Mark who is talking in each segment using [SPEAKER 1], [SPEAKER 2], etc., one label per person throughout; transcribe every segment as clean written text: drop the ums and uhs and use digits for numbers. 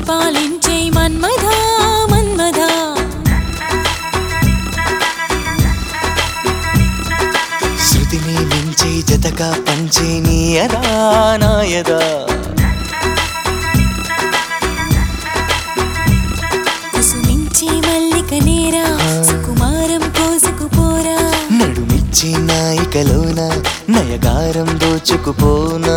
[SPEAKER 1] పరిపాలించే మన్మథా మన్మథా
[SPEAKER 2] శృతిని మించే జతగా పంచే నీయదా నాయదా
[SPEAKER 1] కుసుమించే మల్లిక నేరా సుకుమారం కోసుకుపోరా
[SPEAKER 2] నడుమిచ్చి నాయికలోన నయగారం దోచుకుపోనా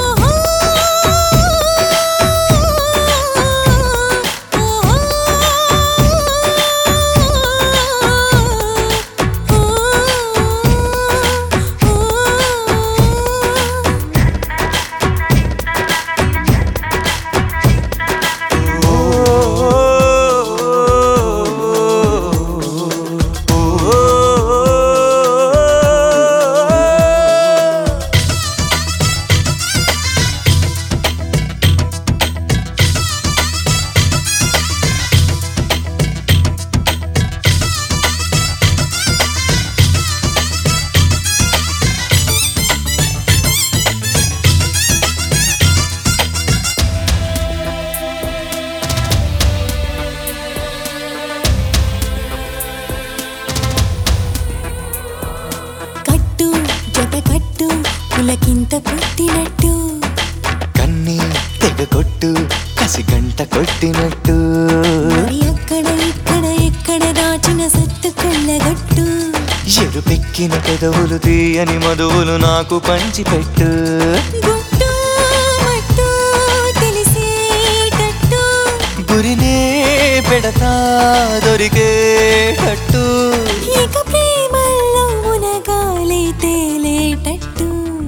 [SPEAKER 1] పులకింత పుట్టినట్టు
[SPEAKER 2] కన్నీ తెగ కొట్టు కసి గంట కొట్టినట్టు
[SPEAKER 1] అక్కడ ఇక్కడ ఎక్కడ దాచిన సత్తు కొల్లగట్టు
[SPEAKER 2] ఎరుపెక్కిన పెదవులు తీయని మధువులు నాకు పంచిపెట్టు
[SPEAKER 1] గుట్టు మట్టు తెలిసేటట్టు
[SPEAKER 2] గురినే పెడతా దొరికేటట్టు
[SPEAKER 1] ఇక ప్రేమల్లో మునగాలి తేలేటట్టు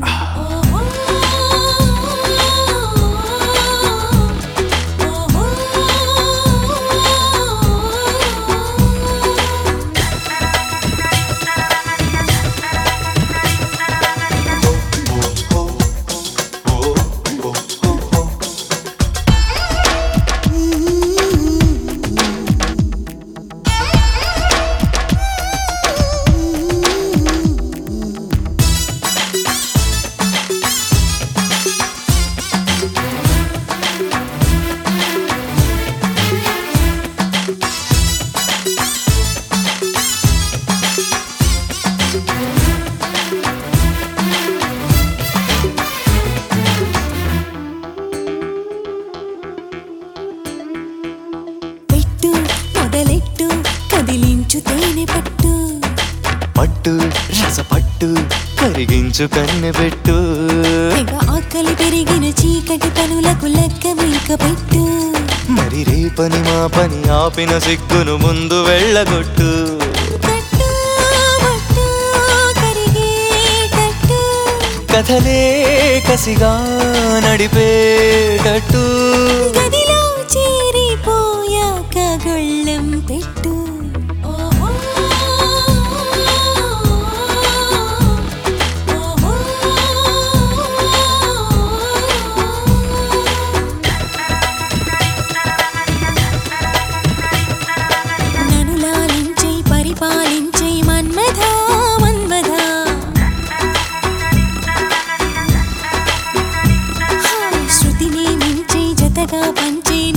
[SPEAKER 1] మొదలెట్టు కదిలించు తేనె పట్టు
[SPEAKER 2] పట్టు రసపట్టు కరిగించు కన్నె పెట్టు
[SPEAKER 1] తెగ ఆకలి పెరిగిన చీకటి పనులకు లెక్క వీక పెట్టు
[SPEAKER 2] మరి రేపని మా పని ఆపిన సిగ్గును ముందు వెళ్ళగొట్టు
[SPEAKER 1] కట్టు మట్టు కరిగేటట్టు
[SPEAKER 2] కథలే కసిగా నడిపేటట్టు
[SPEAKER 1] గదిలో చేరిపోయాక గొళ్ళెం పెట్టు నన్ను లాలించే పరిపాలించే మన్మథా మన్మథా శృతిని మించే జతగా పంచే